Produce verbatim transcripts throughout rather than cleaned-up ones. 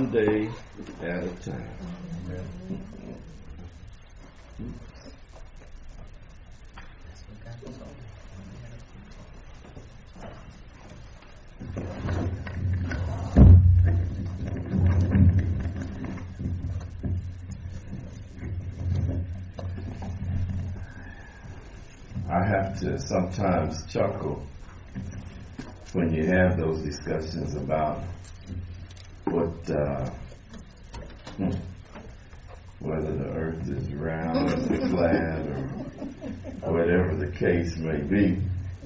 one day at a time. I have to sometimes chuckle when you have those discussions about what, uh, whether the earth is round or flat or whatever the case may be.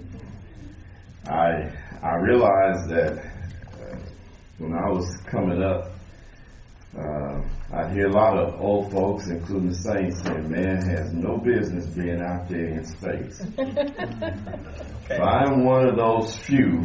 I I realized that uh, when I was coming up, uh, I hear a lot of old folks, including the saints, saying, man has no business being out there in space. Okay. So I'm one of those few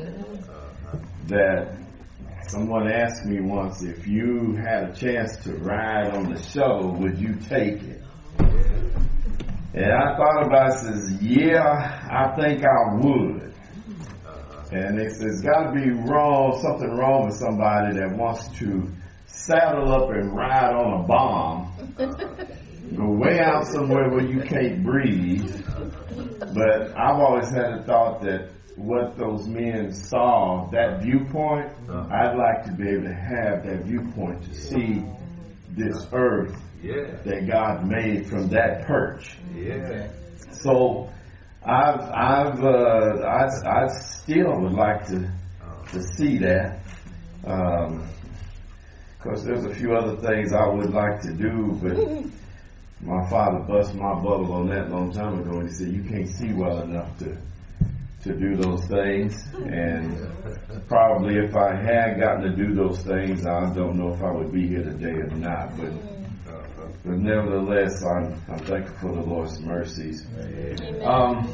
that someone asked me once, if you had a chance to ride on the shuttle, would you take it? And I thought about it, says, yeah, I think I would. And they said, there's got to be wrong, something wrong with somebody that wants to saddle up and ride on a bomb, go way out somewhere where you can't breathe. But I've always had the thought that what those men saw, that viewpoint, I'd like to be able to have that viewpoint to see this earth yeah. that God made from that perch. Yeah. So I've, I've, uh, I, I still would like to to see that. Um, Of course, there's a few other things I would like to do, but my father bust my bubble on that a long time ago, and he said, you can't see well enough to to do those things. And probably if I had gotten to do those things, I don't know if I would be here today or not. But, but nevertheless, I'm, I'm thankful for the Lord's mercies. Um,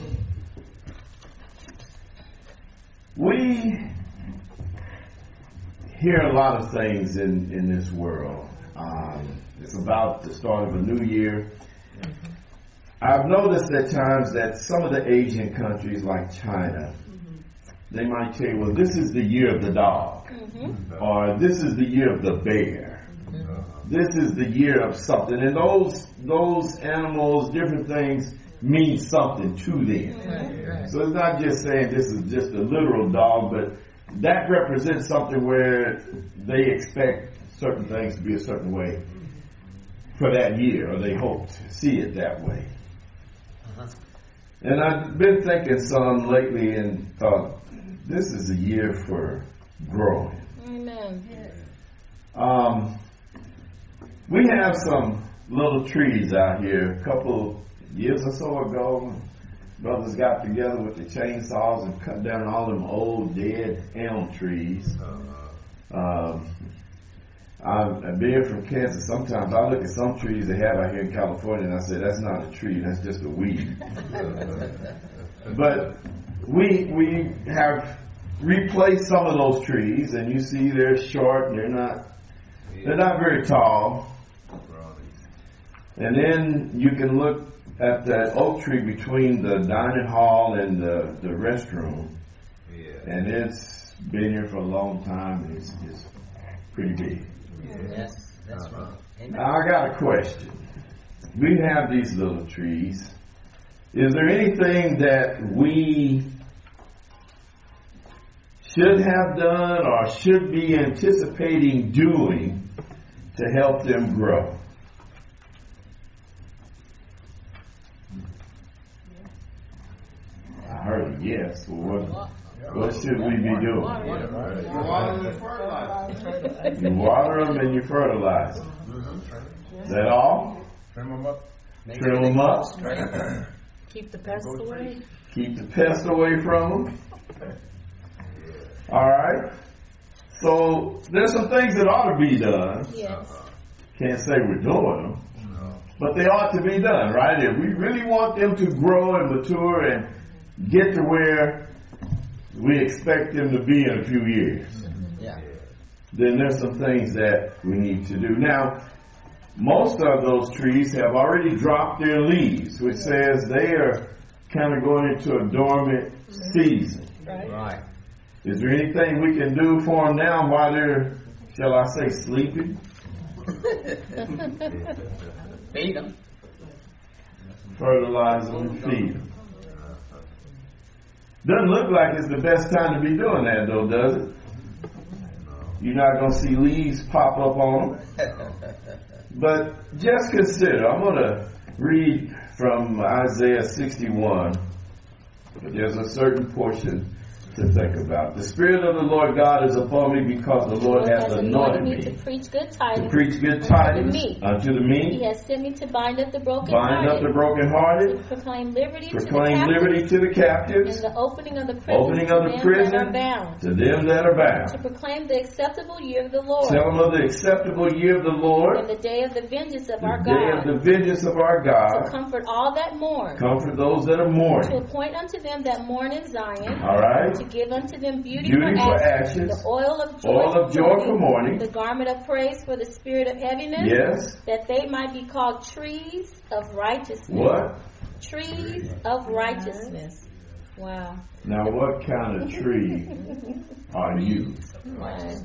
we hear a lot of things in, in this world. Um, it's about the start of a new year. I've noticed at times that some of the Asian countries like China, mm-hmm. they might tell you, well, this is the year of the dog, mm-hmm. or this is the year of the bear. Mm-hmm. This is the year of something. And those those animals, different things, mean something to them. Mm-hmm. So it's not just saying this is just a literal dog, but that represents something where they expect certain things to be a certain way for that year, or they hope to see it that way. Uh-huh. And I've been thinking some lately and thought, this is a year for growing. Amen. Um, we have some little trees out here. A couple years or so ago, brothers got together with the chainsaws and cut down all them old dead elm trees. Um, I've been from Kansas. Sometimes I look at some trees they have out here in California and I say, that's not a tree, that's just a weed. But we we have replaced some of those trees, and you see they're short and they're not they're not very tall. And then you can look at that oak tree between the dining hall and the, the restroom, yeah. and it's been here for a long time, and it's, it's pretty big. Yes, that's right. Now I got a question. We have these little trees. Is there anything that we should have done or should be anticipating doing to help them grow? I heard a yes. Well, what, what should we be doing? You water them and fertilize. You water them and you fertilize them. Is that all? Trim them up. Trim them up. Keep the pests away. Keep the pests away from them. All right. So there's some things that ought to be done. Yes. Can't say we're doing them, but they ought to be done, right? If we really want them to grow and mature and get to where we expect them to be in a few years, yeah. then there's some things that we need to do. Now, most of those trees have already dropped their leaves, which says they are kind of going into a dormant season. Right. Right. Is there anything we can do for them now while they're shall I say, sleeping? Feed them. Fertilize them and feed them. Doesn't look like it's the best time to be doing that, though, does it? You're not going to see leaves pop up on them. But just consider, I'm going to read from Isaiah sixty-one. But there's a certain portion to think about. The Spirit of the Lord God is upon me because the Lord hath anointed me to preach good tidings, to preach good tidings meek. unto the meek. He has sent me to bind up the broken Bind up the brokenhearted. to proclaim liberty Proclaim to the liberty captives, to the captives. and the opening of the prison, Opening of the to them prison that are bound, to them that are to bound. proclaim the acceptable year of the Lord, Tell them of the acceptable year of the Lord. and the day of the vengeance of our The day God, of the vengeance of our to God. comfort all that mourn, Comfort those that are to mourning. appoint unto them that mourn in Zion, All right. to give unto them beauty, Beauty for for ashes, ashes, the oil of joy, oil of joy for mourning. the garment of praise for the spirit of heaviness, Yes. that they might be called trees of righteousness. What? Trees of righteousness. Wow. Now, what kind of tree are you? Wow.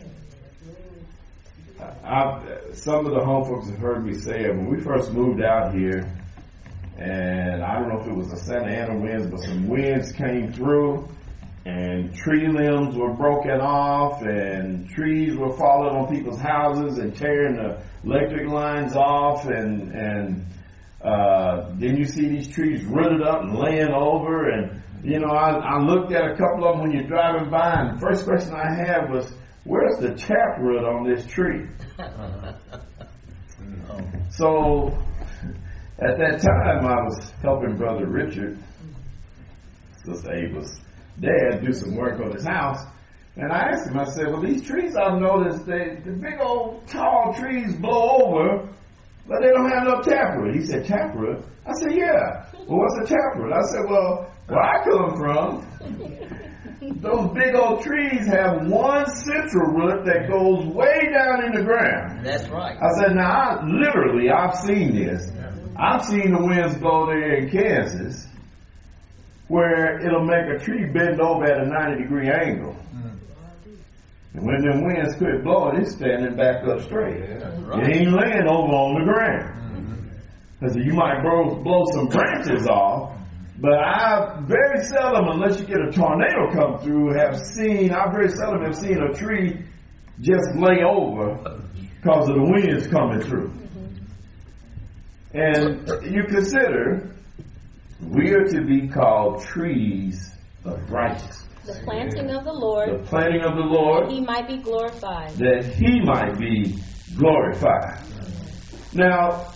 I, some of the home folks have heard me say it. When we first moved out here, and I don't know if it was the Santa Ana winds, but some winds came through, and tree limbs were broken off, and trees were falling on people's houses and tearing the electric lines off, and and uh, then you see these trees rooted up and laying over, and you know, I, I looked at a couple of them when you're driving by, and the first question I had was, where's the taproot on this tree? So at that time, I was helping Brother Richard, Sister Ava's dad, do some work on his house. And I asked him, I said, well, these trees I've noticed, they, the big old tall trees blow over, but they don't have no taproot. He said, taproot? I said, yeah. Well, what's a taproot? I said, well, where I come from, those big old trees have one central root that goes way down in the ground. That's right. I said, now, I, literally, I've seen this. I've seen the winds blow there in Kansas, where it'll make a tree bend over at a ninety degree angle. And when them winds quit blowing, it's standing back up straight. Right. It ain't laying over on the ground. Because you might blow, blow some branches off, but I very seldom, unless you get a tornado come through, have seen, I very seldom have seen a tree just lay over because of the winds coming through. And you consider, we are to be called trees of righteousness. The planting of the Lord, The planting of the Lord, that he might be glorified. that he might be glorified. Now,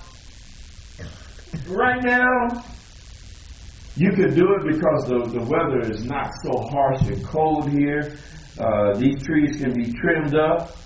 right now, you could do it because the, the weather is not so harsh and cold here. Uh, these trees can be trimmed up,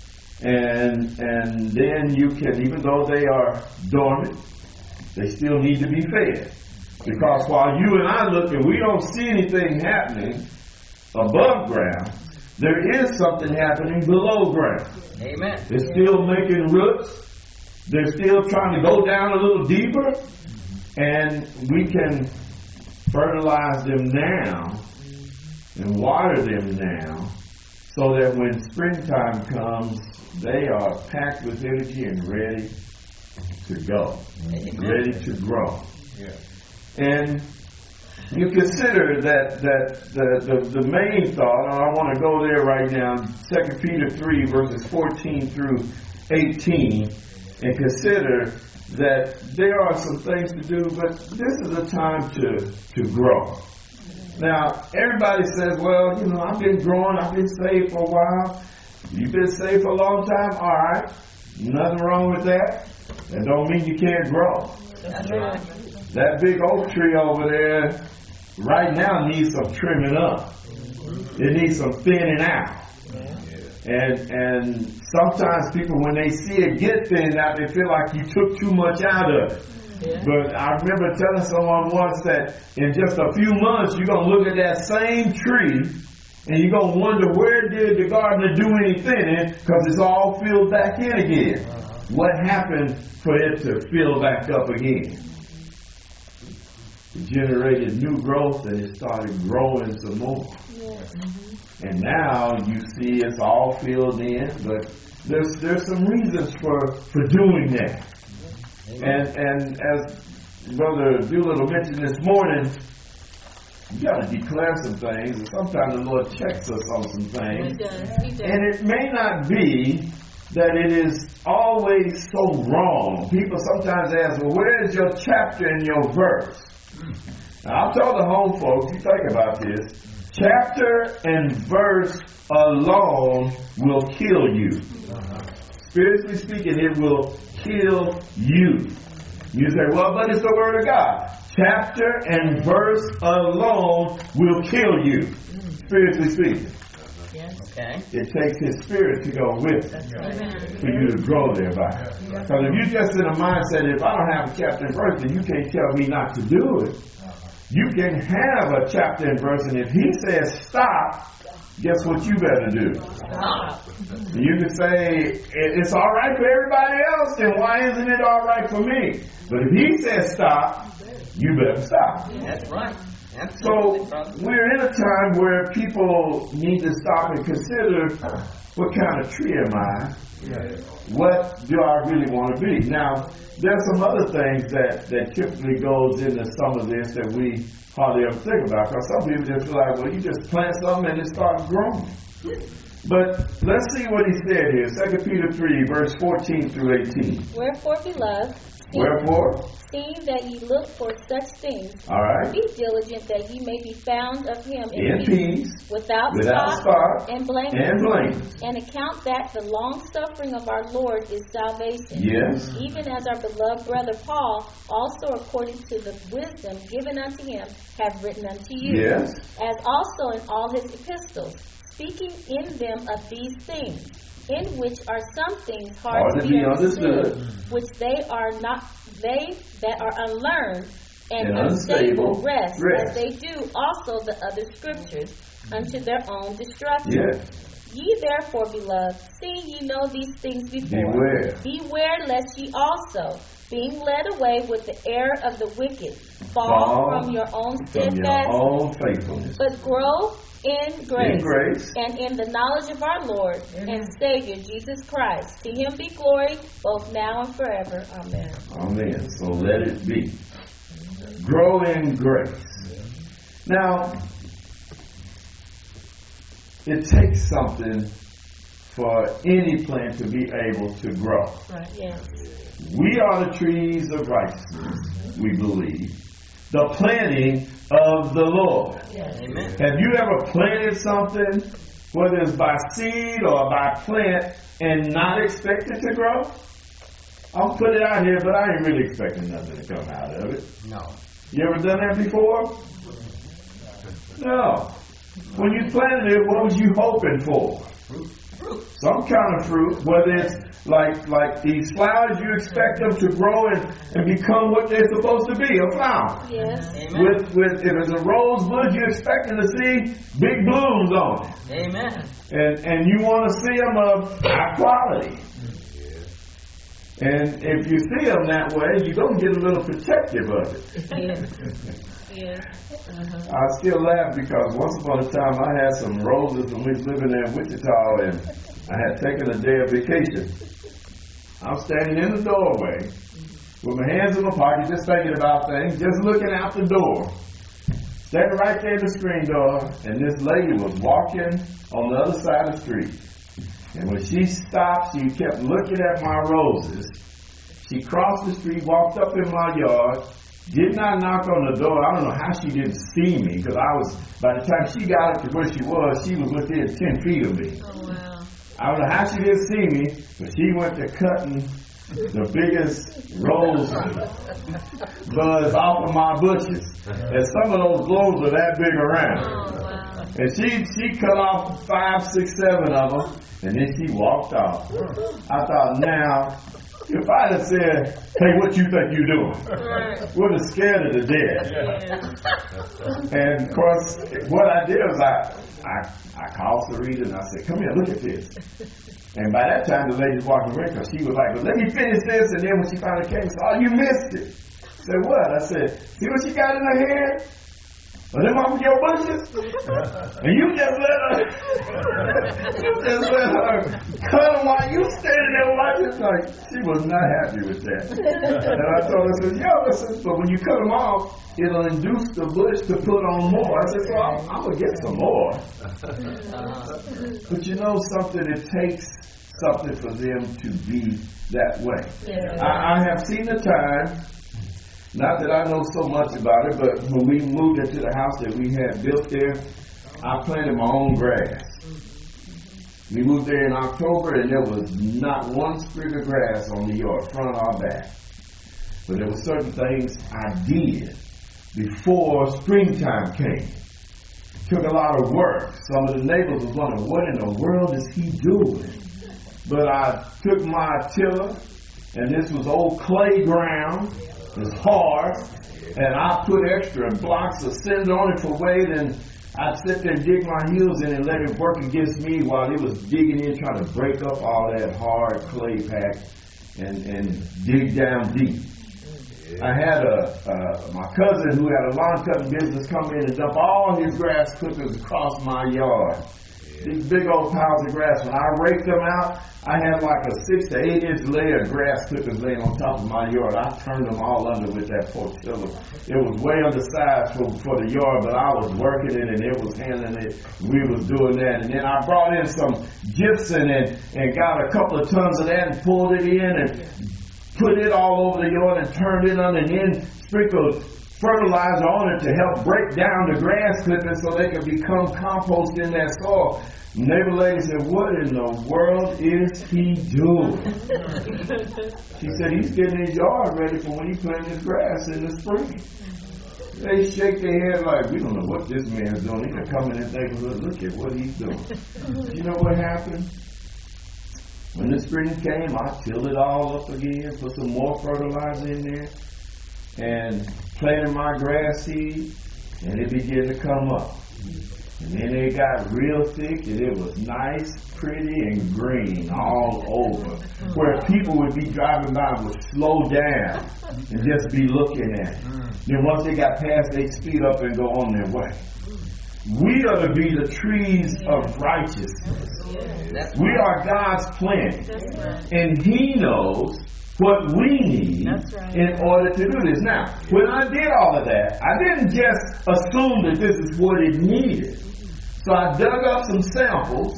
and and then you can, even though they are dormant, they still need to be fed. Because while you and I look and we don't see anything happening above ground, there is something happening below ground. Amen. They're still making roots. They're still trying to go down a little deeper. And we can fertilize them now and water them now so that when springtime comes, they are packed with energy and ready to go, Amen. ready to grow. Yeah. And you consider that that the, the, the main thought, and I want to go there right now, Second Peter three, verses fourteen through eighteen, and consider that there are some things to do, but this is a time to, to grow. Now, everybody says, well, you know, I've been growing, I've been saved for a while. You've been saved for a long time? All right. Nothing wrong with that. That don't mean you can't grow. That's right. That big oak tree over there right now needs some trimming up. It needs some thinning out. And and sometimes people, when they see it get thinned out, they feel like you took too much out of it. Yeah. But I remember telling someone once that in just a few months, you're going to look at that same tree and you're going to wonder, where did the gardener do any thinning? Because it's all filled back in again. What happened for it to fill back up again? It generated new growth and it started growing some more. Yeah. and now you see it's all filled in, but there's there's some reasons for, for doing that. And and as Brother Doolittle mentioned this morning, you got to declare some things, and sometimes the Lord checks us on some He things. does. He does. And it may not be that it is always so wrong. People sometimes ask, well, where is your chapter and your verse? Now, I'll tell the home folks, you think about this, chapter and verse alone will kill you. Spiritually speaking, it will kill you. You say, well, but it's the Word of God. Chapter and verse alone will kill you, spiritually speaking. Yes. Okay. It takes His Spirit to go with it Amen. for you to grow thereby. Because if you're just in a mindset, if I don't have a chapter and verse, then you can't tell me not to do it. You can have a chapter and verse, and if He says stop, guess what you better do? Stop. You can say, it's all right for everybody else, then why isn't it all right for me? But if He says stop, you better stop. That's right. So Absolutely, brother. we're in a time where people need to stop and consider, what kind of tree am I? What do I really want to be? Now, there's some other things that, that typically goes into some of this that we hardly ever think about. Because some people just feel like, well, you just plant something and it starts growing. But let's see what he said here. Second Peter three, verse fourteen through eighteen. Wherefore, beloved, seeing, Wherefore, seeing that ye look for such things, all right, be diligent that ye may be found of Him in peace, without, without spot, spot, and blame, and blame. and account that the long suffering of our Lord is salvation. Yes. Even as our beloved brother Paul, also according to the wisdom given unto him, have written unto you. Yes. As also in all his epistles, speaking in them of these things, in which are some things hard, Hard to be understood, which they are not, they that are unlearned and, And unstable, unstable rest, rest. as they do also the other scriptures, unto their own destruction. yes. Ye therefore, beloved, seeing ye know these things before, Beware. beware lest ye also, being led away with the error of the wicked, fall, Fall from your own From steadfast, your own faithfulness. but grow in grace, In grace. and in the knowledge of our Lord and Savior Jesus Christ. To Him be glory both now and forever. Amen. Amen. So let it be. Grow in grace. Now, it takes something for any plant to be able to grow. Yes. We are the trees of righteousness, we believe. The planting of the Lord. Yes. Amen. Have you ever planted something, whether it's by seed or by plant, and not expect it to grow? I'll put it out here, but I ain't really expecting nothing to come out of it. No. You ever done that before? No. When you planted it, what was you hoping for? Some kind of fruit, whether it's like like these flowers, you expect them to grow and, and become what they're supposed to be, a flower. Yes. Amen. With with if it's a rose bush, you're expecting to see big blooms on it. Amen. And and you want to see them of high quality. And if you see them that way, you're going to get a little protective of it. Yes. Yes. Uh-huh. I still laugh because once upon a time I had some roses when we was living there in Wichita, and I had taken a day of vacation. I'm standing in the doorway with my hands in my pocket, just thinking about things, just looking out the door. Standing right there in the screen door, and this lady was walking on the other side of the street. And when she stopped, she kept looking at my roses. She crossed the street, walked up in my yard, did not knock on the door. I don't know how she didn't see me, because I was, by the time she got up to where she was, she was within ten feet of me. Oh, wow. I don't know how she didn't see me, but she went to cutting the biggest rose buds off of my bushes. And some of those globes were that big around. Oh, wow. And she, she cut off five, six, seven of them, and then she walked off. I thought, now, if I'd have said, hey, what you think you doing? Right. Would have scared her to death. Yeah. And of course, what I did was I, I, I called Sarita and I said, come here, look at this. And by that time, the lady was walking away because she was like, well, let me finish this. And then when she finally came, she said, oh, you missed it. I said, what? I said, see what she got in her hand? Are them off your bushes? And you just let her, you just let her cut them while you standing there watching. Like, she was not happy with that. And I told her, I said, yo, listen, but when you cut them off, it'll induce the bush to put on more. I said, so I'm, I'm going to get some more. But you know something, it takes something for them to be that way. Yeah. I, I have seen the time, not that I know so much about it, but when we moved into the house that we had built there, I planted my own grass. We moved there in October and there was not one sprig of grass on the yard, front or back. But there were certain things I did before springtime came. It took a lot of work. Some of the neighbors was wondering, what in the world is he doing? But I took my tiller, and this was old clay ground. It's hard, and I put extra blocks of cinder on it for weight, and I'd sit there and dig my heels in and let it work against me while it was digging in, trying to break up all that hard clay pack and, and dig down deep. I had a uh, my cousin who had a lawn cutting business come in and dump all his grass clippings across my yard. These big old piles of grass. When I raked them out, I had like a six to eight inch layer of grass clippings laying on top of my yard. I turned them all under with that portilla. It was way undersized for, for the yard, but I was working it and it was handling it. We was doing that. And then I brought in some gypsum and, and got a couple of tons of that and pulled it in and put it all over the yard and turned it on and then sprinkled fertilizer on it to help break down the grass clippings so they could become compost in that soil. Neighbor lady said, what in the world is he doing? She said, he's getting his yard ready for when he plants his grass in the spring. They shake their head like, we don't know what this man's doing. He can come in and think, look at what he's doing. You know what happened? When the spring came, I tilled it all up again, put some more fertilizer in there, and planted my grass seed, and it began to come up. And then it got real thick, and it was nice, pretty, and green all over. Where people would be driving by and would slow down and just be looking at it. Then once they got past, they'd speed up and go on their way. We are to be the trees of righteousness. We are God's plant. And He knows what we need right. in order to do this. Now, when I did all of that, I didn't just assume that this is what it needed. So I dug up some samples,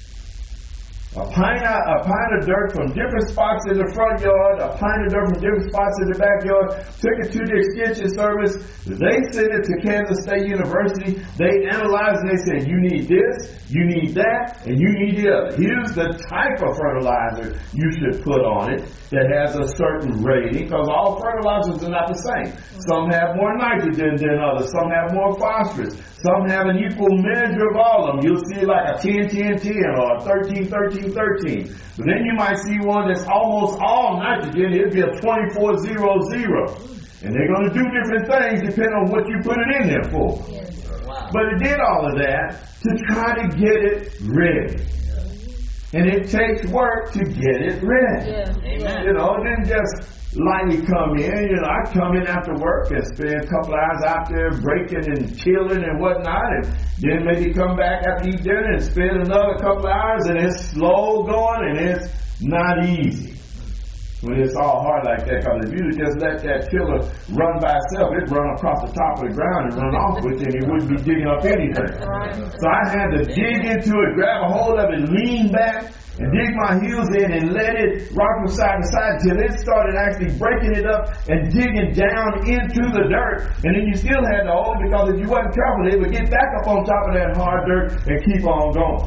a pint, of, a pint of dirt from different spots in the front yard, a pint of dirt from different spots in the backyard, took it to the extension service. They sent it to Kansas State University. They analyzed and they said, you need this, you need that, and you need the other. Here's the type of fertilizer you should put on it that has a certain rating, because all fertilizers are not the same. Some have more nitrogen than others. Some have more phosphorus. Some have an equal measure of all of them. You'll see like a ten ten ten or a thirteen thirteen thirteen. But then you might see one that's almost all nitrogen. It'd be a twenty-four zero zero. And they're going to do different things depending on what you put it in there for. Yes. Wow. But it did all of that to try to get it ready. And it takes work to get it ready. Yeah. Amen. You know, it didn't just lightly come in. You know, I'd come in after work and spend a couple hours out there breaking and chilling and whatnot, and then maybe come back after eat dinner and spend another couple hours, and it's slow going and it's not easy when it's all hard like that. Because if you just let that tiller run by itself, it'd run across the top of the ground and run off with it, and it wouldn't be digging up anything. So I had to dig into it, grab a hold of it, lean back, and dig my heels in and let it rock from side to side until it started actually breaking it up and digging down into the dirt. And then you still had to hold it, because if you wasn't careful, it would get back up on top of that hard dirt and keep on going.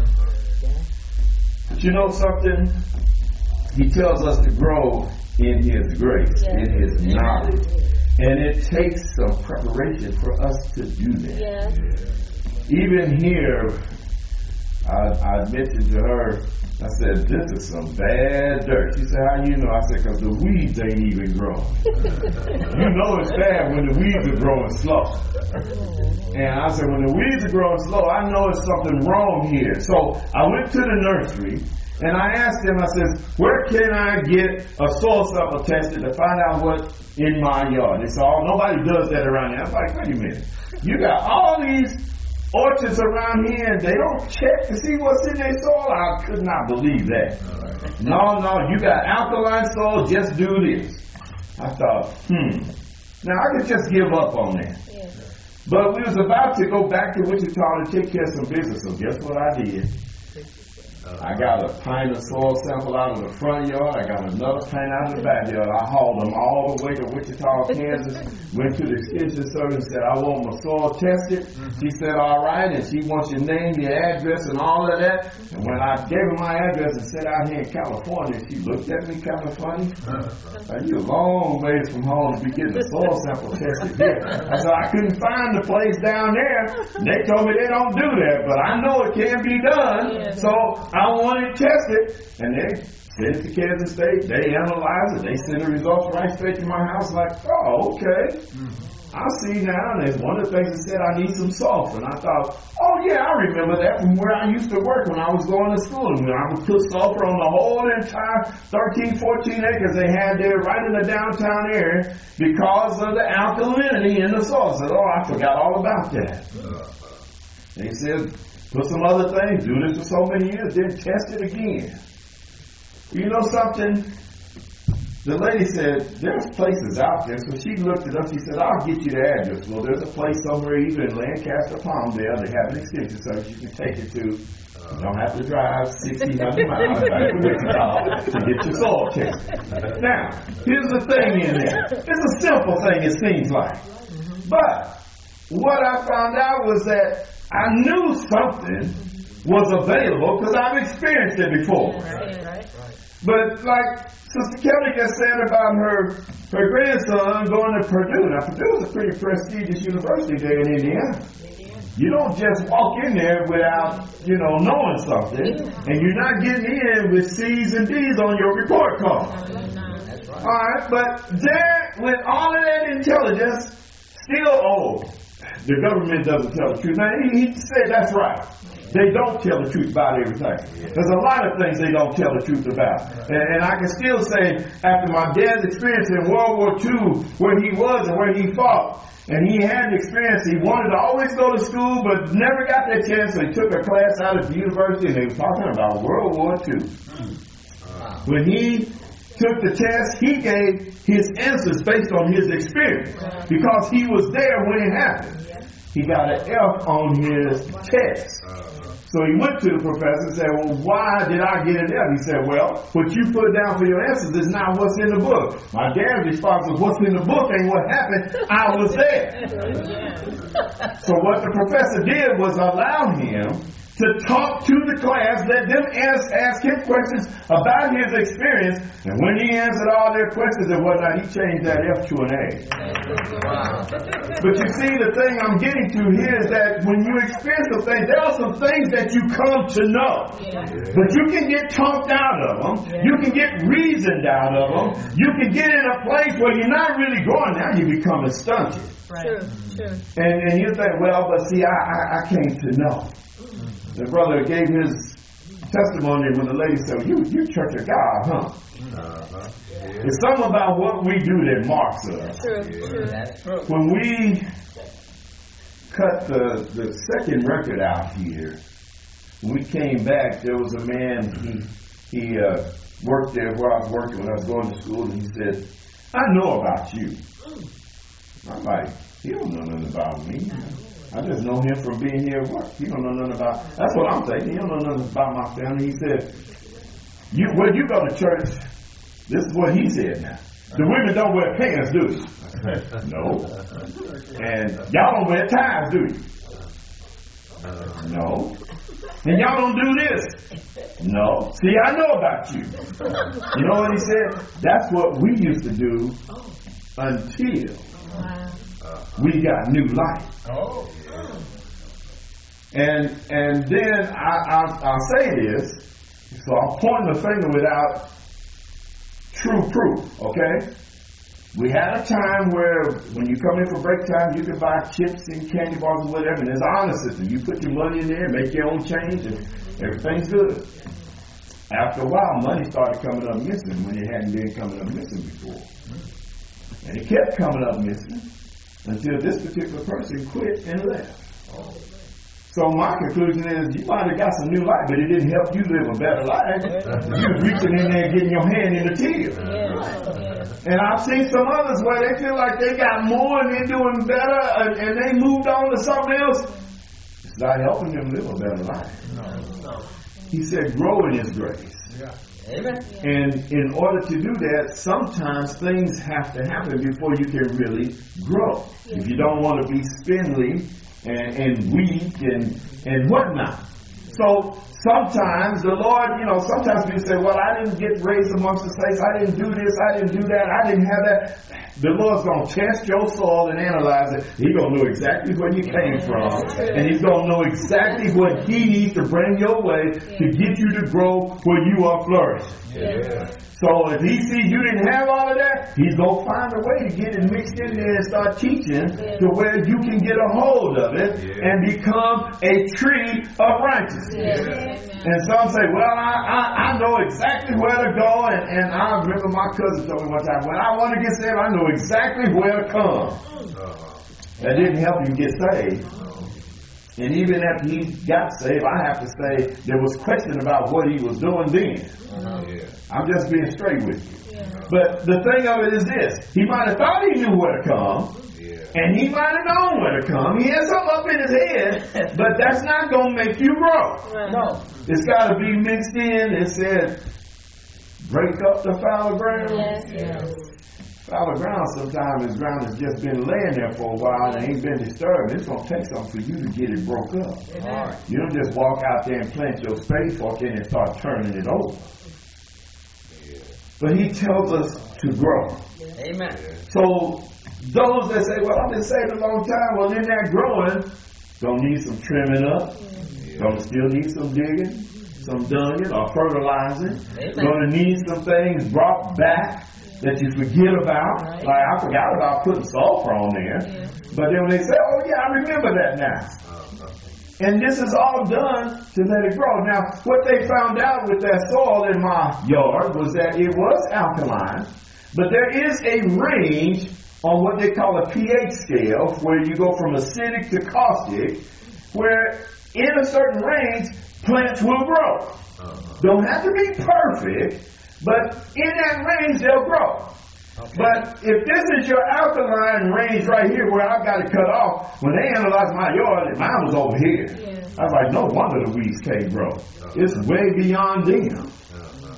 But you know something? He tells us to grow in His grace, yeah. in His knowledge. And it takes some preparation for us to do that. Yeah. Even here, I, I mentioned to her, I said, this is some bad dirt. She said, how you know? I said, because the weeds ain't even growing. You know it's bad when the weeds are growing slow. And I said, when the weeds are growing slow, I know it's something wrong here. So I went to the nursery, and I asked them, I said, where can I get a soil sample tested to find out what's in my yard? They said, oh, nobody does that around here. I was like, wait a minute. You got all these orchards around here, and they don't check to see what's in their soil? I could not believe that. No, no, you got alkaline soil, just do this. I thought, hmm. Now, I could just give up on that. Yeah. But we was about to go back to Wichita to take care of some business, so guess what I did? I got a pint of soil sample out of the front yard. I got another pint out of the backyard. I hauled them all the way to Wichita, Kansas. Went to the extension service and said, I want my soil tested. Mm-hmm. She said, all right. And she wants your name, your address, and all of that. And when I gave her my address and said out here in California, she looked at me kind of funny. Uh, you a long ways from home to be getting the soil sample tested here. I said, I couldn't find the place down there. They told me they don't do that, but I know it can be done. So I want it tested, and they sent it to Kansas State. They analyze it. They send the results right straight to my house. Like, oh, okay. Mm-hmm. I see now. And there's one of the things that said I need some sulfur, and I thought, oh yeah, I remember that from where I used to work when I was going to school. And when I would put sulfur on the whole entire thirteen, fourteen acres they had there right in the downtown area because of the alkalinity in the soil. I said, oh, I forgot all about that. Uh-huh. They said, put some other things, do this for so many years, then test it again. You know something? The lady said, there's places out there. So she looked it up. She said, I'll get you the address. Well, there's a place somewhere either in Lancaster, Palmdale. They have an extension service you can take it to. You don't have to drive sixteen hundred miles back to Wichita to get your soil tested. Now, here's the thing in there. It's a simple thing, it seems like. But what I found out was that I knew something was available because I've experienced it before. Right, right, right. But like Sister Kelly just said about her her grandson going to Purdue. Now, Purdue is a pretty prestigious university there in Indiana. You don't just walk in there without, you know, knowing something, and you're not getting in with C's and D's on your report card. That's right. All right, but there, with all of that intelligence, still old. The government doesn't tell the truth. Now, he, he said that's right. They don't tell the truth about everything. There's a lot of things they don't tell the truth about. And, and I can still say, after my dad's experience in World War Two, where he was and where he fought, and he had the experience, he wanted to always go to school, but never got that chance, so he took a class out at the university, and they were talking about World War Two. When he took the test, he gave his answers based on his experience, because he was there when it happened. He got an F on his test. So he went to the professor and said, well, why did I get an F? He said, well, what you put down for your answers is not what's in the book. My dad's response was, what's in the book ain't what happened. I was there. So what the professor did was allow him to talk to the class, let them ask, ask him questions about his experience, and when he answered all their questions and whatnot, he changed that F to an A. Wow. But you see, the thing I'm getting to here is that when you experience some things, there are some things that you come to know. Yeah. But you can get talked out of them. Yeah. You can get reasoned out of them. You can get in a place where you're not really going. Now you become stunted. Right. True, true. And, and you think, well, but see, I, I, I came to know. The brother gave his testimony when the lady said, you you Church of God, huh? Uh-huh. Yeah. It's something about what we do that marks us. True, true. That's true. When we cut the, the second record out here, when we came back, there was a man, he, he uh, worked there where I was working when I was going to school, and he said, I know about you. I'm like, he don't know nothing about me. I just know him from being here at work. He don't know nothing about, that's what I'm thinking. He don't know nothing about my family. He said, "You when you go to church," this is what he said now. The women don't wear pants, do you? No. And y'all don't wear ties, do you? No. And y'all don't do this? No. See, I know about you. You know what he said? That's what we used to do until we got new life. Oh. And and then I, I, I'll say this, so I'm pointing the finger without true proof, okay? We had a time where when you come in for break time, you can buy chips and candy bars and whatever, and it's an honor system. You put your money in there, make your own change, and everything's good. After a while, money started coming up missing when it hadn't been coming up missing before. And it kept coming up missing until this particular person quit and left. So my conclusion is you might have got some new life, but it didn't help you live a better life. You was reaching in there and getting your hand in the till. And I've seen some others where they feel like they got more and they're doing better and, and they moved on to something else. It's not helping them live a better life. No, no. He said grow in His grace. Yeah. Amen. And in order to do that, sometimes things have to happen before you can really grow. Yeah. If you don't want to be spindly and, and weak and, and whatnot. So sometimes the Lord, you know, sometimes people say, well, I didn't get raised amongst the saints. I didn't do this. I didn't do that. I didn't have that. The Lord's going to test your soul and analyze it. He's going to know exactly where you came from. And He's going to know exactly what He needs to bring your way to get you to grow where you are flourishing. Yeah. So if He sees you didn't have all of that, He's going to find a way to get it mixed in there and start teaching to where you can get a hold of it and become a tree of righteousness. Yeah. And some say, well, I, I, I know exactly where to go. And, and I remember my cousin told me one time, when I want to get saved, I know exactly where to come. That didn't help him get saved. And even after he got saved, I have to say there was question about what he was doing then. Uh-huh. Yeah. I'm just being straight with you. Yeah. But the thing of it is this. He might have thought he knew where to come. Yeah. And he might have known where to come. He had something up in his head. But that's not going to make you grow. Right. No. It's got to be mixed in. It said, break up the fallow ground. Yes, yes. Fallow ground sometimes is ground that's just been laying there for a while and ain't been disturbed. It's going to take something for you to get it broke up. Right. You don't just walk out there and plant your spade fork in and start turning it over. Yeah. But He tells us to grow. Amen. So those that say, well, I've been saved a long time, well, in that growing, going to need some trimming up. Yeah. Going to still need some digging, some dunging or fertilizing. Going to need some things brought back that you forget about. Right. Like I forgot about putting sulfur on there. Yeah. But then when they say, oh yeah, I remember that now. Uh-huh. And this is all done to let it grow. Now, what they found out with that soil in my yard was that it was alkaline, but there is a range on what they call a pH scale where you go from acidic to caustic, where in a certain range, plants will grow. Uh-huh. Don't have to be perfect, but in that range, they'll grow. Okay. But if this is your alkaline range right here where I've got it cut off, when they analyzed my yard, mine was over here. Yeah. I was like, no wonder the weeds can't grow. Uh-huh. It's way beyond them. Uh-huh.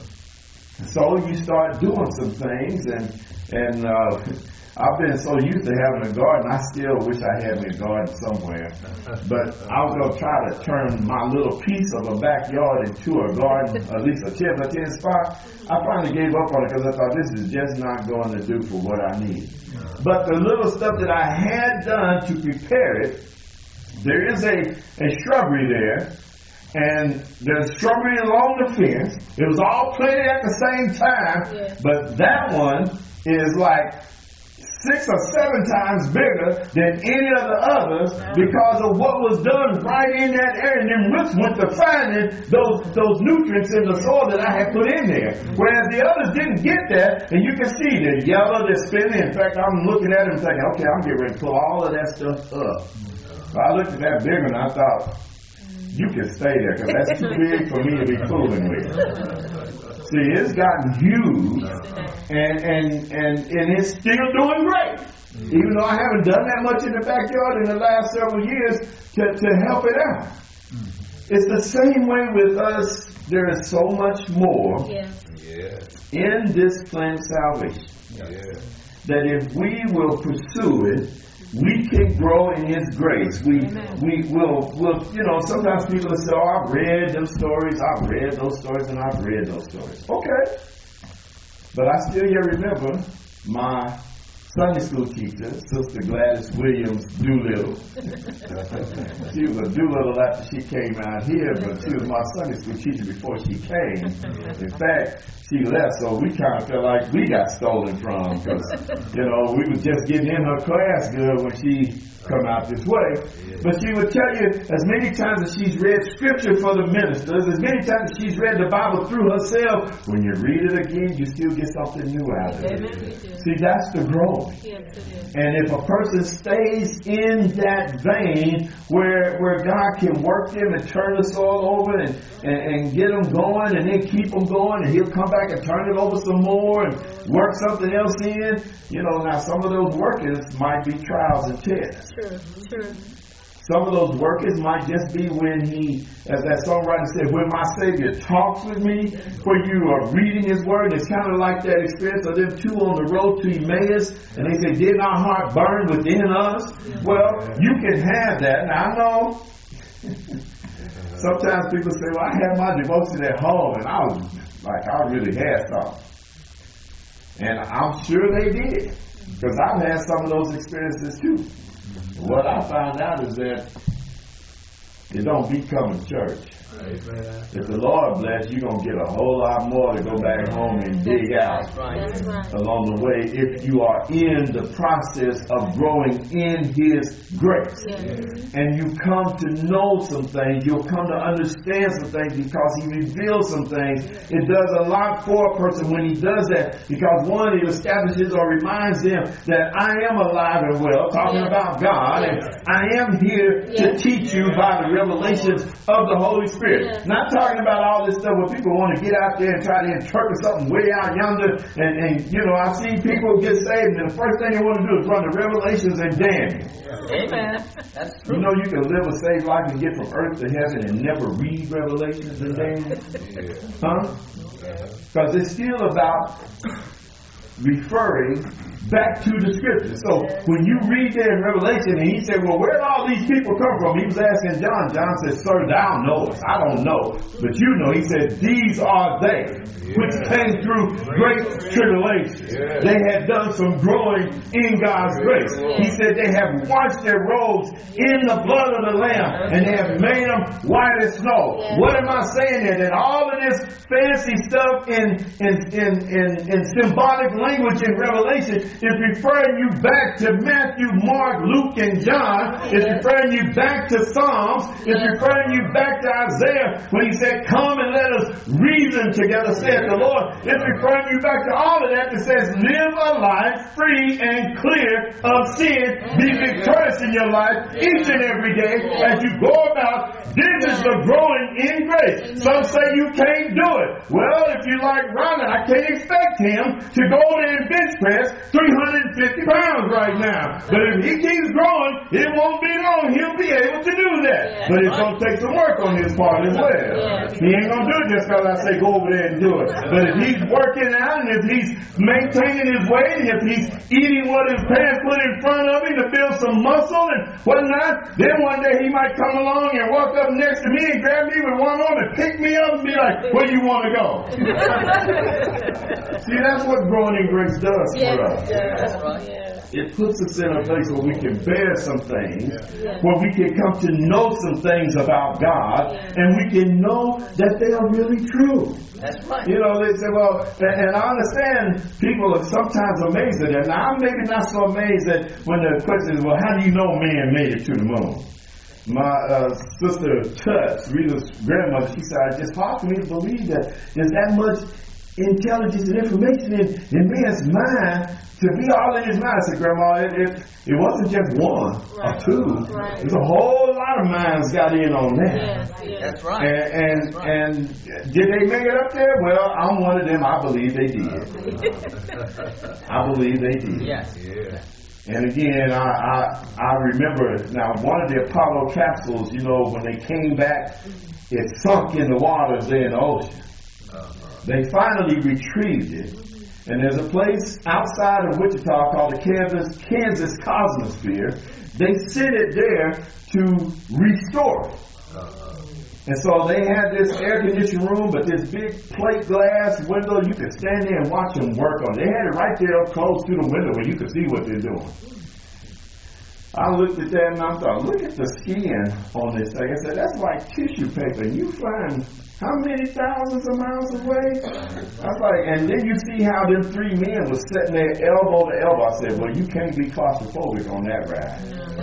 So you start doing some things, and and uh, I've been so used to having a garden, I still wish I had me a garden somewhere. But I was going to try to turn my little piece of a backyard into a garden, at least a ten by ten spot. I finally gave up on it because I thought this is just not going to do for what I need. But the little stuff that I had done to prepare it, there is a, a shrubbery there. And there's shrubbery along the fence. It was all planted at the same time. Yeah. But that one is like six or seven times bigger than any of the others because of what was done right in that area. And then roots went to finding those those nutrients in the soil that I had put in there. Whereas the others didn't get that, and you can see they're yellow, they're spinning. In fact, I'm looking at them thinking, okay, I'm getting ready to pull all of that stuff up. So I looked at that big one and I thought, you can stay there because that's too big for me to be fooling with. See, it's gotten huge, and and and and it's still doing great. Mm-hmm. Even though I haven't done that much in the backyard in the last several years to, to help it out. Mm-hmm. It's the same way with us. There is so much more yeah. in this plan of salvation. Yeah. That if we will pursue it, we can grow in His grace. We Amen. we will will you know, sometimes people will say, oh, I've read those stories, I've read those stories, and I've read those stories. Okay. But I still yet remember my Sunday school teacher, Sister Gladys Williams Doolittle. She was a Doolittle after she came out here, but she was my Sunday school teacher before she came. In fact, she left, so we kind of felt like we got stolen from, because, you know, we was just getting in her class good when she come out this way. But she would tell you, as many times as she's read scripture for the ministers, as many times as she's read the Bible through herself, when you read it again, you still get something new out of it. See, that's the growth. And if a person stays in that vein where where God can work them and turn us all over and, and, and get them going and then keep them going, and he'll come back and turn it over some more and work something else in, you know, now some of those workers might be trials and tests. True, true. Some of those workers might just be when he, as that songwriter said, when my Savior talks with me, where you are reading His Word. It's kind of like that experience of them two on the road to Emmaus, and they say, did our heart burn within us? Well, you can have that. Now, I know sometimes people say, well, I have my devotion at home, and I was like, I really had something. And I'm sure they did, because I've had some of those experiences too. What I found out is that it don't become a church. Amen. If the Lord bless, you're going to get a whole lot more to go back home and dig out That's right. along the way if you are in the process of growing in His grace. Yes. And you come to know some things, you'll come to understand some things because He reveals some things. It does a lot for a person when He does that, because one, it establishes or reminds them that I am alive and well, talking Yes. about God, Yes. and I am here Yes. to teach you by the revelations of the Holy Spirit. Yes. Not talking about all this stuff where people want to get out there and try to interpret something way out yonder. And, and you know, I've seen people get saved, and the first thing they want to do is run to Revelations and damn you. Amen. That's true. You know, you can live a saved life and get from earth to heaven and never read Revelations and damn you. Huh? Because it's still about referring back to the scripture. So when you read there in Revelation, and he said, well, where did all these people come from? He was asking John. John said, sir, thou knowest. I don't know, but you know. He said, these are they which came through great tribulation. They had done some growing in God's grace. He said they have washed their robes in the blood of the Lamb, and they have made them white as snow. What am I saying there? That all of this fancy stuff in, in, in, in, in symbolic language in Revelation is referring you back to Matthew, Mark, Luke, and John. It's referring you back to Psalms. It's referring you back to Isaiah when he said, come and let us reason together, saith the Lord. It's referring you back to all of that that says, live a life free and clear of sin. Be victorious in your life each and every day as you go about. This is the growing in grace. Some say you can't do it. Well, if you like Ronald, I can't expect him to go there and bench press three hundred fifty pounds right now. But if he keeps growing, it won't be long. He'll be able to do that. Yeah. But it's going to take some work on his part as well. Yeah. He ain't going to do it just because I say go over there and do it. But if he's working out, and if he's maintaining his weight, and if he's eating what his parents put in front of him to build some muscle and whatnot, then one day he might come along and walk up next to me and grab me with one arm and pick me up and be like, where do you want to go? See, that's what growing in grace does Yeah. for us. That's right. Yeah. It puts us in a place where we can bear some things, Yeah. where we can come to know some things about God, Yeah. and we can know that they are really true. That's right. You know, they say, well, and, and I understand people are sometimes amazed at that. Now, I'm maybe not so amazed that when the question is, well, how do you know man made it to the moon? My uh, sister Toots, Rita's grandmother, she said, it's hard for me to believe that there's that much intelligence and information in, in man's mind to be all in his mind. I said, Grandma, it, it, it wasn't just one Right. or two. Right. There's a whole lot of minds got in on that. Yes, yes. That's right. And and, That's right. and did they make it up there? Well, I'm one of them. I believe they did. I believe they did. Yes. Yeah. And again, I, I I remember now one of the Apollo capsules, you know, when they came back, it sunk in the waters there in the ocean. They finally retrieved it. And there's a place outside of Wichita called the Kansas, Kansas Cosmosphere. They sent it there to restore it. And so they had this air conditioned room, but this big plate glass window, you could stand there and watch them work on it. They had it right there up close to the window where you could see what they're doing. I looked at that and I thought, look at the skin on this thing. I said, that's like tissue paper. And you flying how many thousands of miles away? I was like, and then you see how them three men was sitting there elbow to elbow. I said, well, you can't be claustrophobic on that ride.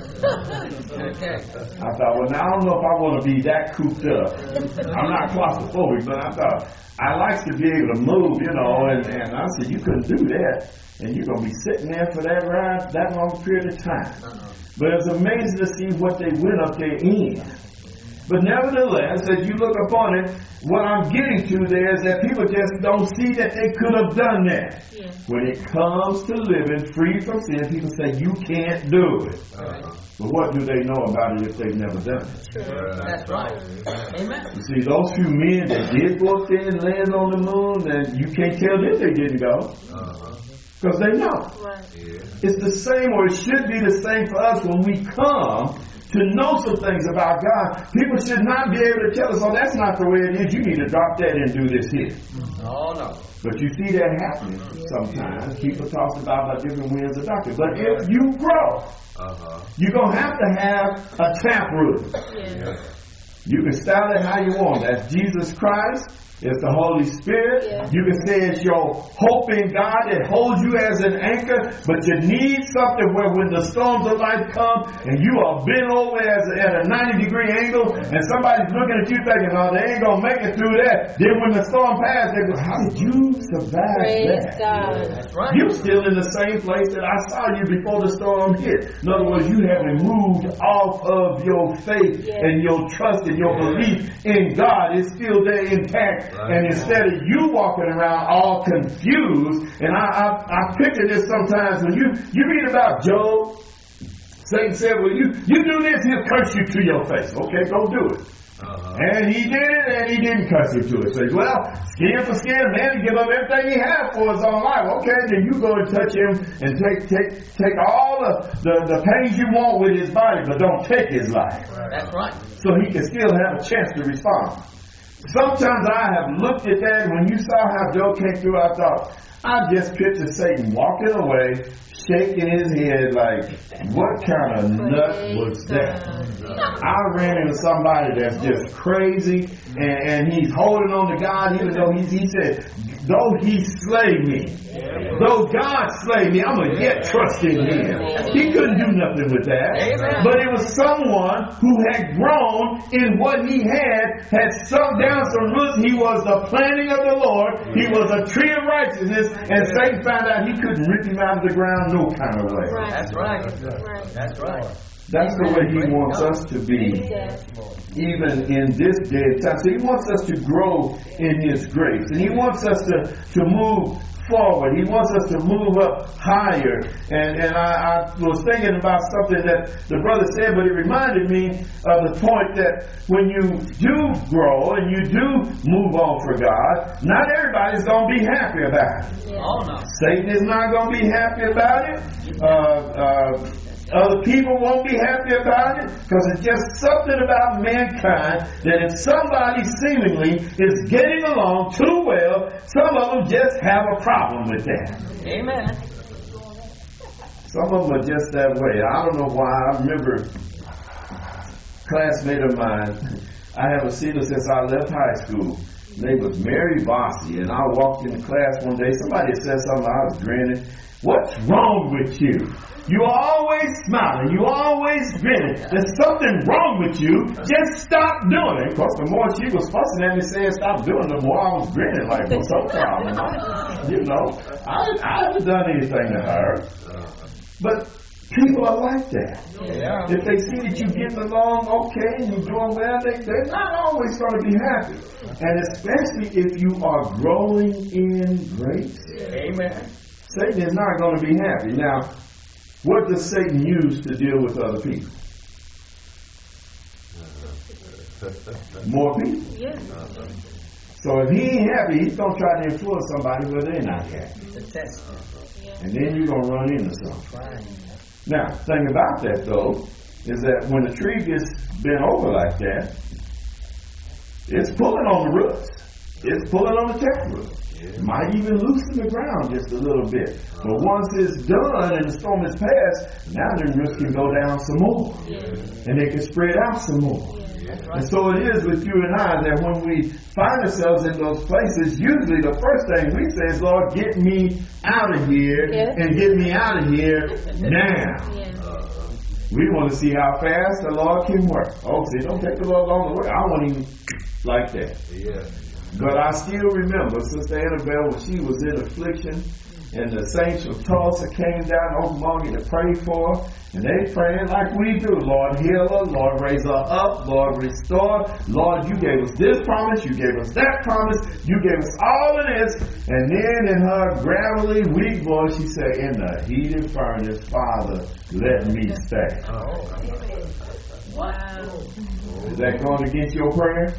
Okay. I thought, well, now I don't know if I want to be that cooped up. I'm not claustrophobic, but I thought, I like to be able to move, you know, and, and I said, you couldn't do that. And you're going to be sitting there for that ride, that long period of time. But it's amazing to see what they went up there in. But nevertheless, as you look upon it, what I'm getting to there is that people just don't see that they could have done that. Yeah. When it comes to living free from sin, people say, you can't do it. Uh-huh. But what do they know about it if they've never done it? Sure. That's right. Amen. You see, those few men that did go up there and land on the moon, and you can't tell them they didn't go. Uh-huh. Because they know. Right. Yeah. It's the same, or it should be the same for us when we come to know some things about God. People should not be able to tell us, oh, that's not the way it is. You need to drop that and do this here. Oh, no. But you see that happening sometimes. People talk about the different winds of doctrine. But if you grow, uh-huh. you're going to have to have a taproot. Yeah. You can style it how you want. That's Jesus Christ. It's the Holy Spirit. Yeah. You can say it's your hope in God that holds you as an anchor, but you need something where when the storms of life come and you are bent over as a, at a ninety degree angle and somebody's looking at you thinking, oh, they ain't going to make it through that. Then when the storm passes, they go, how did you survive Praise that? God. That's right. You're still in the same place that I saw you before the storm hit. In other words, you haven't moved off of your faith yeah. and your trust and your yeah. belief in God. It's still there intact. Right. And instead of you walking around all confused, and I, I, I picture this sometimes when you, you read about Job, Satan said, well, you, you do this, he'll curse you to your face. Okay, go do it. Uh-huh. And he did it, and he didn't curse you to it. So, well, skin for skin, man, he give up everything he had for his own life. Okay, then you go and touch him and take take take all the, the, the pains you want with his body, but don't take his life. That's right. So he can still have a chance to respond. Sometimes I have looked at that, and when you saw how Job came through, I thought, I just pictured Satan walking away, shaking his head like, what kind of nut was that? I ran into somebody that's just crazy, and, and he's holding on to God, even though he, he said, though he slay me, though God slay me, I'm going to yet trust in him. He couldn't do nothing with that. But it was someone who had grown in what he had, had sunk down some roots. He was the planting of the Lord. He was a tree of righteousness, and Satan found out he couldn't rip him out of the ground no kind of way. That's right. That's right. That's the way he wants us to be, even in this day and time. So he wants us to grow in his grace. And he wants us to, to move forward. He wants us to move up higher. And, and I, I was thinking about something that the brother said, but it reminded me of the point that when you do grow and you do move on for God, not everybody's going to be happy about it. Yeah. Oh, no. Satan is not going to be happy about it. Uh, uh, Other people won't be happy about it because it's just something about mankind that if somebody seemingly is getting along too well, some of them just have a problem with that. Amen. Some of them are just that way. I don't know why. I remember a classmate of mine, I haven't seen her since I left high school. Her name was Mary Bossy, and I walked in class one day. Somebody said something, I was grinning. What's wrong with you? You're always smiling. You're always grinning. There's something wrong with you. Just stop doing it. Of course, the more she was fussing at me saying stop doing it, the more I was grinning like, what's her problem? You know, I, I haven't done anything to her. But people are like that. Yeah. If they see that you're getting along okay and you're doing well, they, they're not always going to be happy. And especially if you are growing in grace. Amen. Satan is not going to be happy. Now, what does Satan use to deal with other people? More people. Yeah. So if he ain't happy, he's going to try to influence somebody where they're not happy. And then you're going to run into something. Now, the thing about that, though, is that when a tree gets bent over like that, It's pulling on the roots. It's pulling on the taproot. It might even loosen the ground just a little bit. But once it's done and the storm is past, now the roots can go down some more. Yeah. And they can spread out some more. Yeah. And so it is with you and I that when we find ourselves in those places, usually the first thing we say is, Lord, get me out of here yeah. and get me out of here now. Yeah. We want to see how fast the Lord can work. Oh, see, don't take the Lord long to work. I want him like that. Yeah. But I still remember Sister Annabelle when she was in affliction, and the saints from Tulsa came down to Oklahoma to pray for her, and they praying like we do. Lord, heal her. Lord, raise her up. Lord, restore. Lord, you gave us this promise. You gave us that promise. You gave us all of this. And then in her gravelly, weak voice, she said, in the heated furnace, Father, let me stay. Oh. Wow. Is that going against your prayer?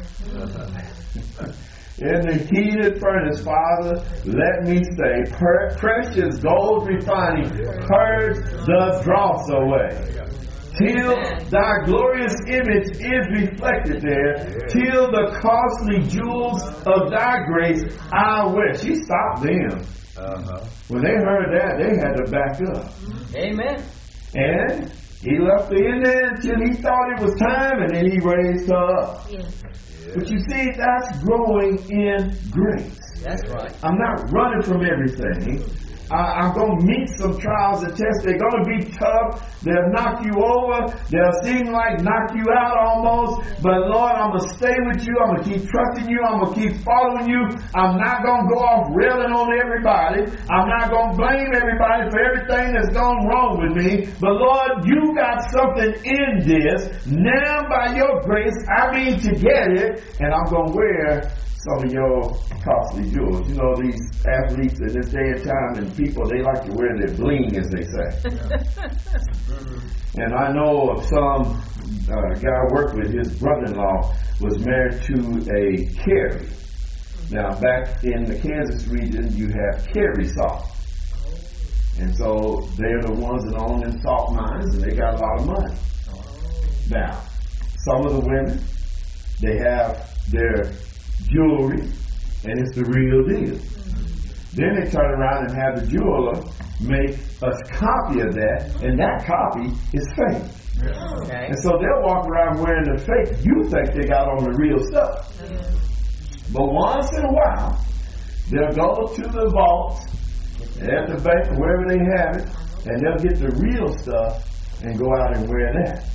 In the heated furnace, Father, let me stay. Per- precious gold refining, purge the dross away. Till thy glorious image is reflected there, till the costly jewels of thy grace I wear. She stopped them. Uh-huh. When they heard that, they had to back up. Amen. And he left her in there until he thought it was time, and then he raised her up. Yeah. But you see, that's growing in grace. That's right. I'm not running from everything. I, I'm going to meet some trials and tests. They're going to be tough. They'll knock you over. They'll seem like knock you out almost. But Lord, I'm going to stay with you. I'm going to keep trusting you. I'm going to keep following you. I'm not going to go off railing on everybody. I'm not going to blame everybody for everything that's gone wrong with me. But Lord, you got something in this. Now by your grace, I mean to get it. And I'm going to wear some of your costly jewels. You know, these athletes in this day and time and people, they like to wear their bling, as they say. And I know of some uh, guy I worked with, his brother-in-law was married to a Carey. Now, back in the Kansas region, you have Carey salt. And so they're the ones that own them salt mines, and they got a lot of money. Now, some of the women, they have their jewelry, and it's the real deal. Mm-hmm. Then they turn around and have the jeweler make a copy of that, and that copy is fake. Yeah. Okay. And so they'll walk around wearing the fake. You think they got on the real stuff. Yeah. But once in a while, they'll go to the vault, at the bank, or wherever they have it, and they'll get the real stuff and go out and wear that.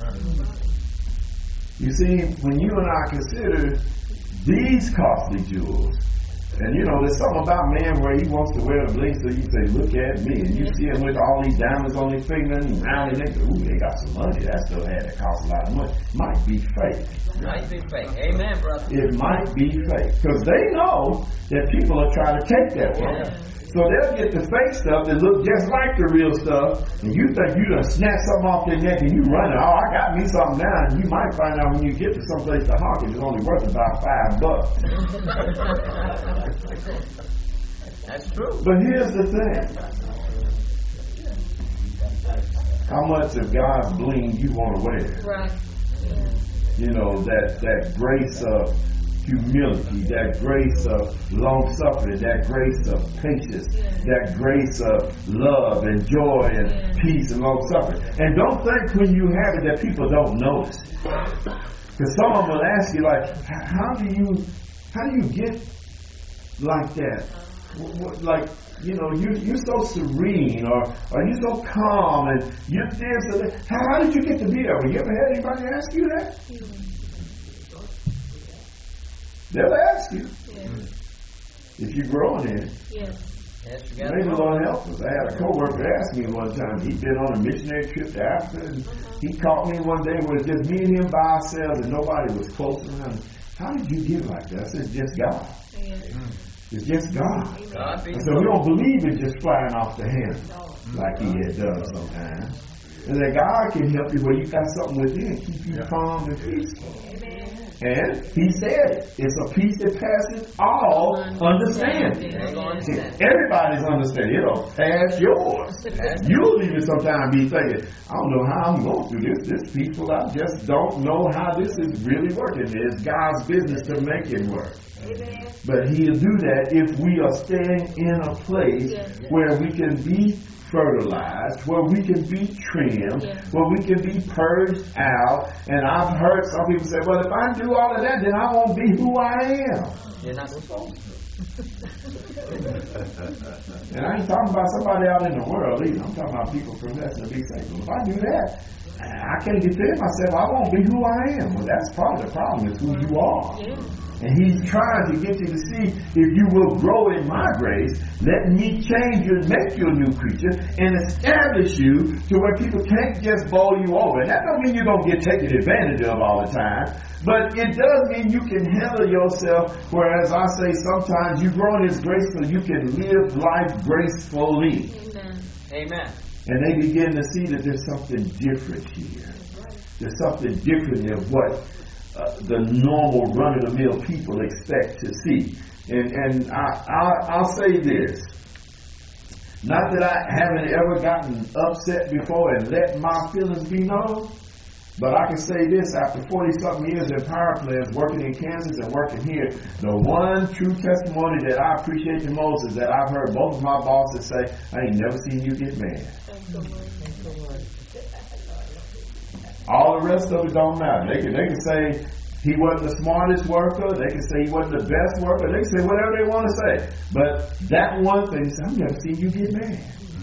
You see, when you and I consider these costly jewels, and you know, there's something about man where he wants to wear a bling, so you say, look at me, and you see him with all these diamonds on his fingers and round his neck. Ooh, they got some money. That still had to cost a lot of money. Might be fake. Might be fake. Amen, brother. It might be fake. Because they know that people are trying to take that from them. Yeah. So they'll get the fake stuff that look just like the real stuff, and you think you done snatch something off their neck and you run it. Oh, I got me something now. And you might find out when you get to someplace to hawk it, it's only worth about five bucks. That's true. But here's the thing. How much of God's bling you want to wear? Right. Yeah. You know, that, that grace of humility, that grace of long suffering, that grace of patience, yeah. that grace of love and joy and yeah. peace and long suffering. And don't think when you have it that people don't notice. Because someone will ask you, like, how do you how do you get like that? Like, you know, you, you're so serene, or, or you're so calm, and you're there. So that, how, how did you get to be that way? You ever had anybody ask you that? Mm-hmm. They'll ask you. Yeah. If you're growing in it. Yeah. Yes, maybe the Lord help us. I had a coworker ask me one time, he'd been on a missionary trip to Africa, and uh-huh. he caught me one day where it was just me and him by ourselves and nobody was close around. How did you get like that? I said, it's just God. Yeah. It's just God. God I said, we don't believe in just flying off the handle no. like he had done sometimes. And that God can help you where you got something within, keep you yeah. calm and peaceful. Amen. And he said it. It's a peace that passes all understanding. Everybody's understanding. It'll pass yours. You'll even sometimes be thinking, I don't know how I'm going through this. This peaceful. I just don't know how this is really working. It's God's business to make it work. Amen. But he'll do that if we are staying in a place yes. where we can be fertilized, where we can be trimmed, yes. where we can be purged out. And I've heard some people say, well, if I do all of that, then I won't be who I am. You're not supposed to. And I ain't talking about somebody out in the world either. I'm talking about people professing to be saved. Well, if I do that, I can't defend myself. I won't be who I am. Well, that's part of the problem is who you are. Yeah. And he's trying to get you to see if you will grow in my grace, let me change you and make you a new creature and establish you to where people can't just bowl you over. And that don't mean you're going to get taken advantage of all the time. But it does mean you can handle yourself, whereas I say sometimes you grow in His grace so you can live life gracefully. Amen. Amen. And they begin to see that there's something different here. There's something different than what uh, the normal run-of-the-mill people expect to see. And and I, I, I'll say this. Not that I haven't ever gotten upset before and let my feelings be known. But I can say this, after forty-something years in power plants, working in Kansas and working here, the one true testimony that I appreciate the most is that I've heard both of my bosses say, I ain't never seen you get mad. All the rest of it don't matter. They can, they can say he wasn't the smartest worker. They can say he wasn't the best worker. They can say whatever they want to say. But that one thing, I've never seen you get mad.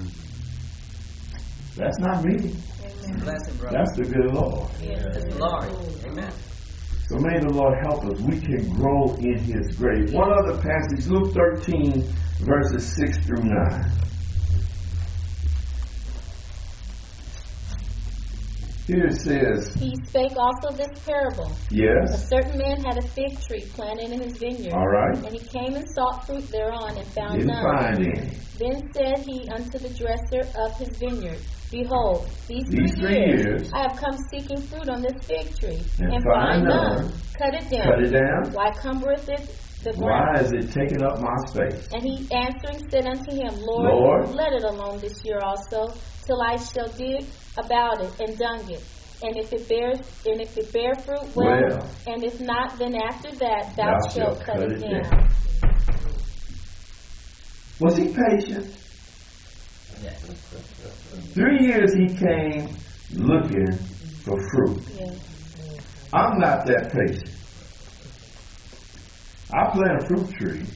That's not me. Bless him, brother. That's the good Lord. Yes, that's the Lord. Amen. So may the Lord help us. We can grow in His grace. One other passage, Luke thirteen, verses six through nine. Here it says, He spake also this parable. Yes. A certain man had a fig tree planted in his vineyard. All right. And he came and sought fruit thereon and found Didn't none. find any. Then said he unto the dresser of his vineyard, Behold, these, These three, three years, years I have come seeking fruit on this fig tree, and, and find find none. none. Cut it down. Cut it down. Why cumbereth it the ground? Why is it taking up my space? And he answering said unto him, Lord, Lord, let it alone this year also, till I shall dig about it and dung it. And if it bears, and if it bear fruit, well, well, and if not, then after that thou, thou shalt cut, cut it, it down. down. Was he patient? Yes. Three years he came looking for fruit. Yes. I'm not that patient. I plant a fruit tree.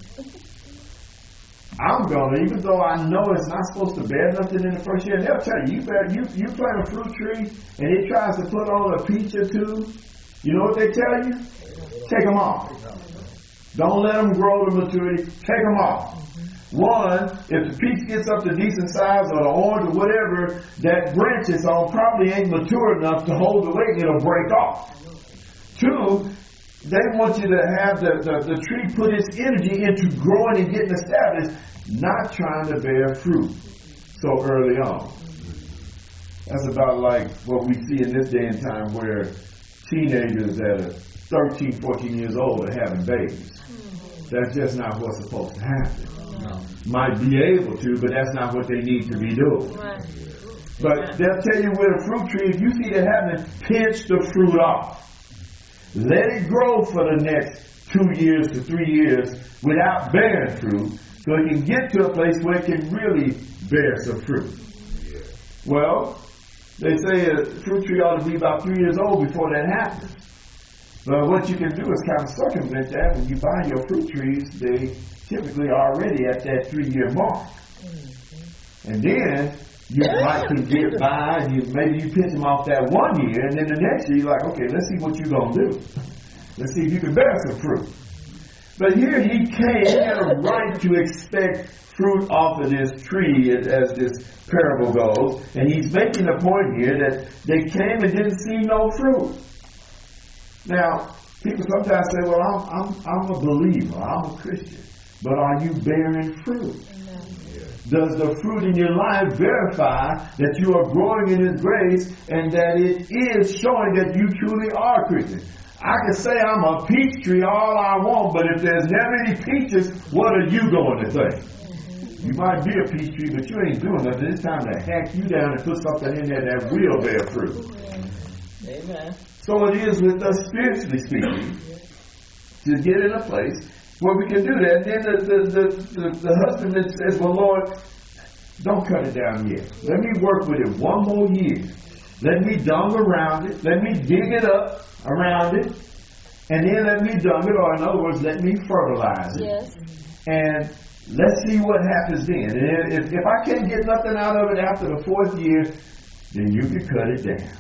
I'm gonna, even though I know it's not supposed to bear nothing in the first year, they'll tell you, you bear, you, you plant a fruit tree and it tries to put on a peach or two, you know what they tell you? Take them off. Don't let them grow to maturity. Take them off. One, if the peach gets up to decent size or the orange or whatever, that branch it's on probably ain't mature enough to hold the weight and it'll break off. Two, they want you to have the, the, the tree put its energy into growing and getting established, not trying to bear fruit so early on. That's about like what we see in this day and time where teenagers that are thirteen, fourteen years old are having babies. That's just not what's supposed to happen. No. Might be able to, but that's not what they need to be doing. Right. But they'll tell you with a fruit tree, if you see that happening, pinch the fruit off. Let it grow for the next two years to three years without bearing fruit, so it can get to a place where it can really bear some fruit. Well, they say a fruit tree ought to be about three years old before that happens. But what you can do is kind of circumvent that. When you buy your fruit trees, they typically are already at that three-year mark. And then you might can get by, and you, maybe you pinch them off that one year, and then the next year you're like, okay, let's see what you're going to do. Let's see if you can bear some fruit. But here he came, he had a right to expect fruit off of this tree, as, as this parable goes. And he's making a point here that they came and didn't see no fruit. Now, people sometimes say, well, I'm, I'm, I'm a believer, I'm a Christian. But are you bearing fruit? Amen. Does the fruit in your life verify that you are growing in His grace and that it is showing that you truly are a Christian? I can say I'm a peach tree all I want, but if there's never any peaches, what are you going to think? You might be a peach tree, but you ain't doing nothing. It's time to hack you down and put something in there that will bear fruit. Amen. So it is with us spiritually speaking, to get in a place where we can do that. And then the, the, the, the, the husbandman says, well, Lord, don't cut it down yet. Let me work with it one more year. Let me dung around it. Let me dig it up around it. And then let me dung it, or in other words, let me fertilize it. Yes. And let's see what happens then. And if, if I can't get nothing out of it after the fourth year, then you can cut it down.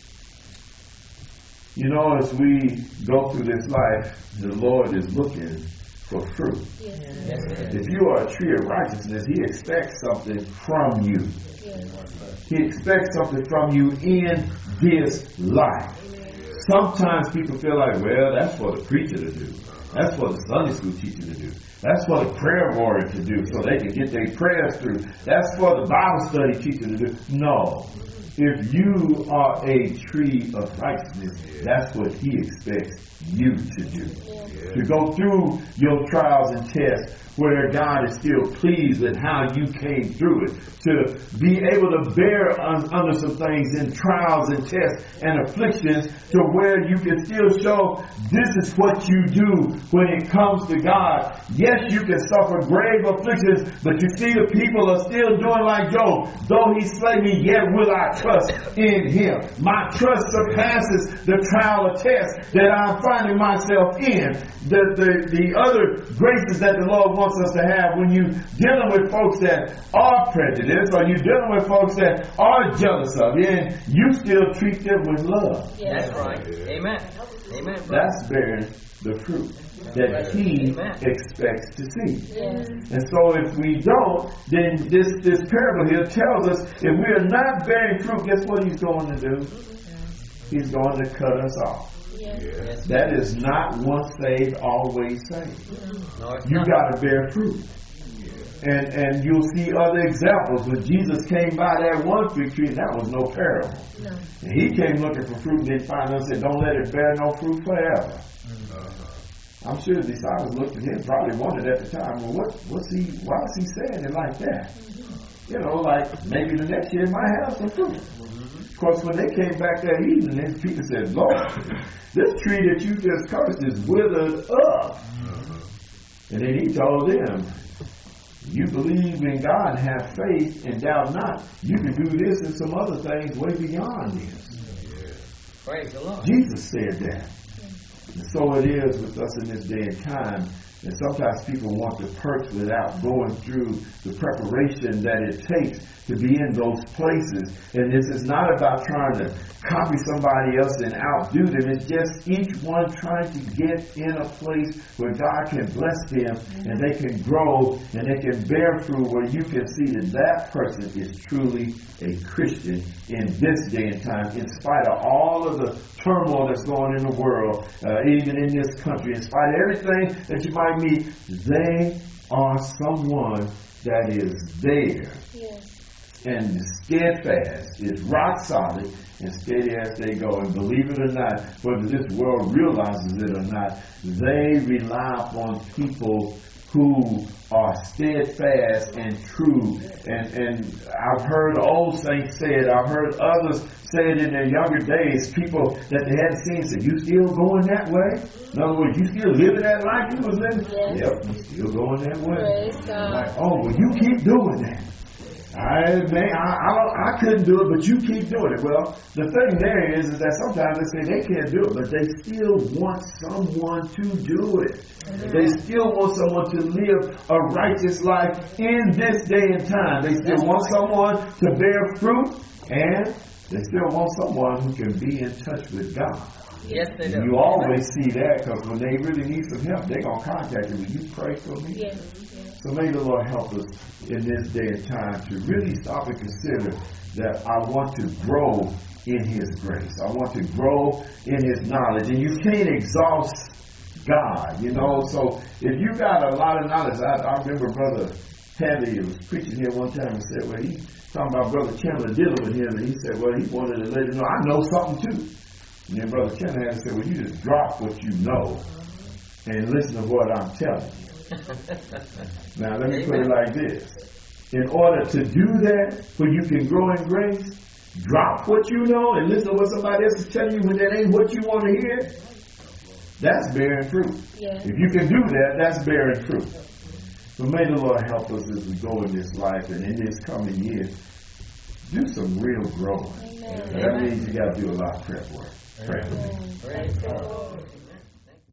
You know, as we go through this life, the Lord is looking for fruit. Yes. Yes. If you are a tree of righteousness, He expects something from you. Yes. He expects something from you in this life. Sometimes people feel like, well, that's for the preacher to do. That's for the Sunday school teacher to do. That's for the prayer warrior to do so they can get their prayers through. That's for the Bible study teacher to do. No. If you are a tree of righteousness, that's what He expects you to do. Yeah. To go through your trials and tests where God is still pleased with how you came through it. To be able to bear un- under some things in trials and tests and afflictions to where you can still show this is what you do when it comes to God. Yes, you can suffer grave afflictions, but you see the people are still doing like Job. Though He slay me, yet will I trust in Him. My trust surpasses the trial or test that I'm finding myself in. The, the, the other graces that the Lord wants us to have when you're dealing with folks that are prejudiced or you're dealing with folks that are jealous of you, and you still treat them with love. Yes. That's right. Amen. Amen. Brother. That's bearing the fruit that He Amen. expects to see. Yes. And so if we don't, then this, this parable here tells us if we are not bearing fruit, guess what He's going to do? He's going to cut us off. Yes. Yes. That is not once saved, always saved. No, it's You not. got to bear fruit. And and you'll see other examples. When Jesus came by that one fig tree, that was no parable. No. And He came looking for fruit and didn't find it and said, don't let it bear no fruit forever. I'm sure the disciples looked at Him, probably wondered at the time, well, what, what's he, why is He saying it like that? You know, like maybe the next year it might have some fruit. Of course, when they came back that evening, then Peter said, Lord, this tree that you just cursed is withered up. And then He told them, you believe in God and have faith and doubt not. You can do this and some other things way beyond this. Praise the Lord. Jesus said that. And so it is with us in this day and time. And sometimes people want the perks without going through the preparation that it takes to be in those places. And this is not about trying to copy somebody else and outdo them. It's just each one trying to get in a place where God can bless them and they can grow and they can bear fruit where you can see that that person is truly a Christian in this day and time, in spite of all of the turmoil that's going in the world, uh, even in this country, in spite of everything that you might meet, they are someone that is there. Yes. And steadfast, is rock solid and steady as they go. And believe it or not, whether this world realizes it or not, they rely upon people who are steadfast and true. And, and I've heard old saints say it. I've heard others say it in their younger days. People that they hadn't seen say, you still going that way? In other words, you still living that life you was living? Yes. Yep, you still going that way. Praise God. Like, oh, well, you keep doing that. I, man, I, I, don't, I couldn't do it, but you keep doing it. Well, the thing there is, is that sometimes they say they can't do it, but they still want someone to do it. Mm-hmm. They still want someone to live a righteous life in this day and time. They still want someone to bear fruit, and they still want someone who can be in touch with God. Yes, they do. You always see that because when they really need some help, they're going to contact you. Will you pray for me? Yes. So may the Lord help us in this day and time to really stop and consider that I want to grow in His grace. I want to grow in His knowledge. And you can't exhaust God, you know. So if you got a lot of knowledge, I, I remember Brother Heavy was preaching here one time and said, well, he talking about Brother Chandler dealing with him, and he said, well, he wanted to let him know, I know something too. And then Brother Shanahan said, well, you just drop what you know and listen to what I'm telling you. Now, let me Amen. Put it like this. In order to do that, where you can grow in grace, drop what you know and listen to what somebody else is telling you when that ain't what you want to hear. That's bearing fruit. Yeah. If you can do that, that's bearing fruit. So may the Lord help us as we go in this life and in this coming year, do some real growing. Amen. That means you got to do a lot of prep work. Prep. Amen.